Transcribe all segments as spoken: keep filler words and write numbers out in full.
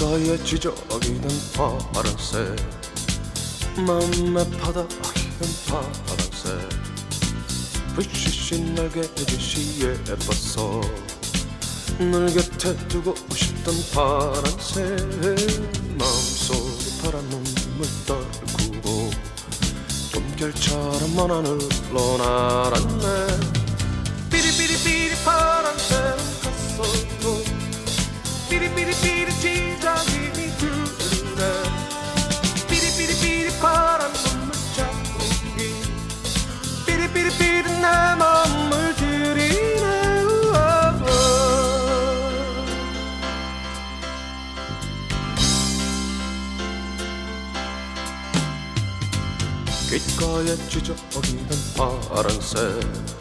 귓가에 지저귀는 파란새 맘에 파닥이는 파란새 불시시 날개짓이 예뻐서 널 곁에 두고 싶던 파란새 마음속에 파란 눈물 떨구고 꿈결처럼 먼 하늘로 날았네 삐리삐리삐리 파란새는 갔어도 삐리삐리삐리 지저귀니 들리네 삐리삐리삐리 파란 눈물 자국이 삐리삐리삐리 내 맘을 들이네 귓가에 지저귀는 파란새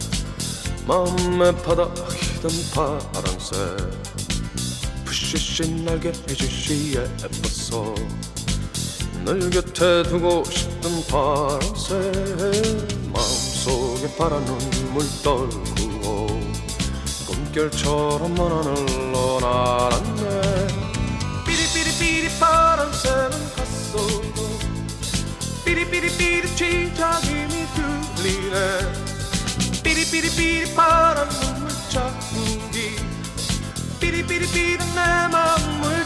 맘에 파닥이던 파란새 푸시시 날개짓이 예뻐서 널 곁에 두고 싶던 파란새 마음속에 파란 눈물 떨구고 꿈결처럼 먼 하늘로 날았네 삐리삐리삐리 파란새는 갔어도 삐리삐리삐리 지저귀니 들리네 삐리삐리삐리 파란 눈물 자국이 삐리삐리삐리 내 맘을